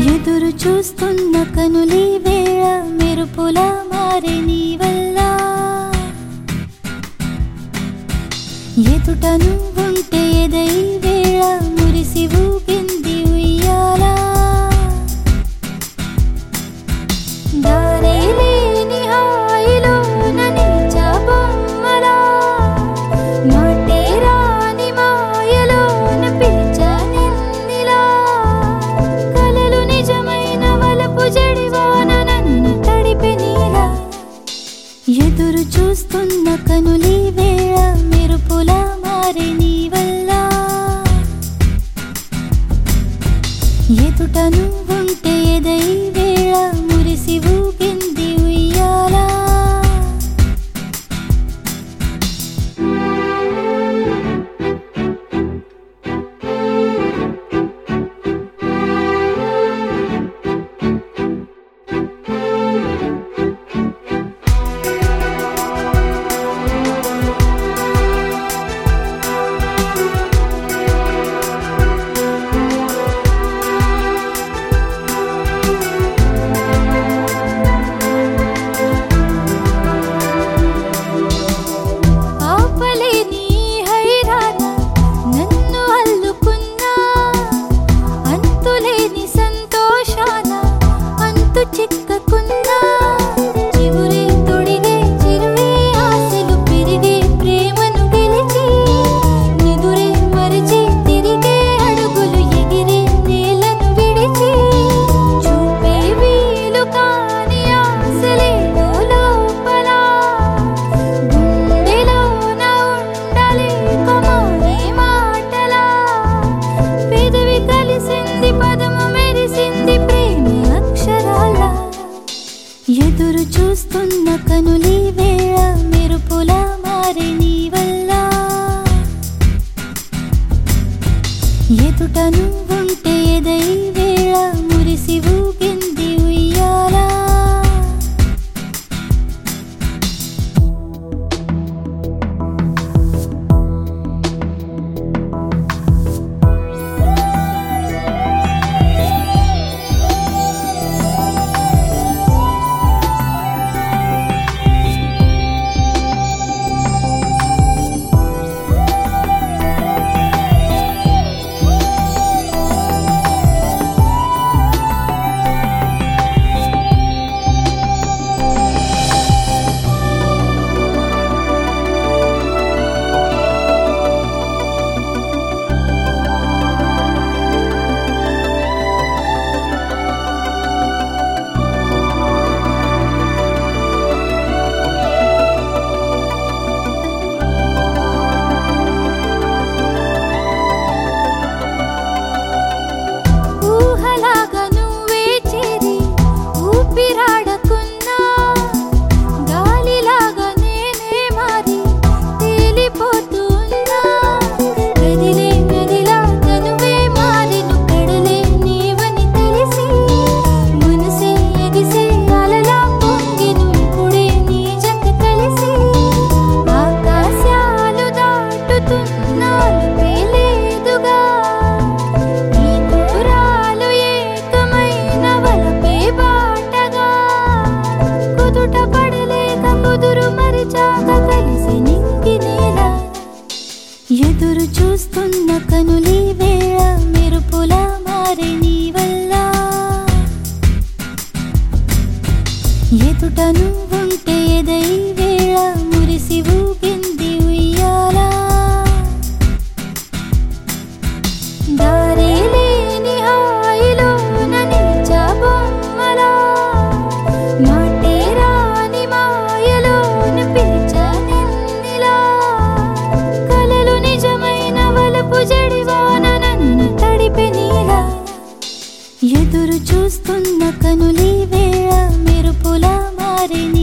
ఎదురు చూస్తున్న కనులీ వేళ మెరుపులా మారే నీ వల్ల ఎదుట నువ్వుంటే ఎదై వేళ మురిసి ఊగింది ఉయ్యాలా దారే లేని హాయిలోన నిలిచా బొమ్మలా మాటే రాని మాయలోన పిలిచా నిన్నిలా కలలు నిజమైన వలపు జడివాన నన్ను తడిపే నీలా ఎదురు చూస్తున్న కనులీ వేళ మెరుపులా మారే నీ వల్ల ఎదుట నువ్వుంటే ఎదై వేళ మురిసి ఊగింది ఉయ్యాలా ఎదురు చూస్తున్న కనులీ వేళ మెరుపులా మారే నీ వల్ల ఎదుట నువ్వుంటే ఎదై వేళ మురిసి ఊగింది ఉయ్యాలా ఎదురు చూస్తున్న కనులీ వేళ మెరుపులా మారే నీ వల్ల ఎదుట నువ్వుంటే ఎదై వేళ మురిసి ఊగింది ఉయ్యాలా దారే లేని హాయిలోన నిలిచా బొమ్మలా మాటే రాని మాయలోన పిలిచా నిన్నిలా కలలు నిజమైన వలపు జడివాన నన్ను తడిపే నీలా ఎదురు చూస్తున్న కనులీ వేళ మెరుపులా మారే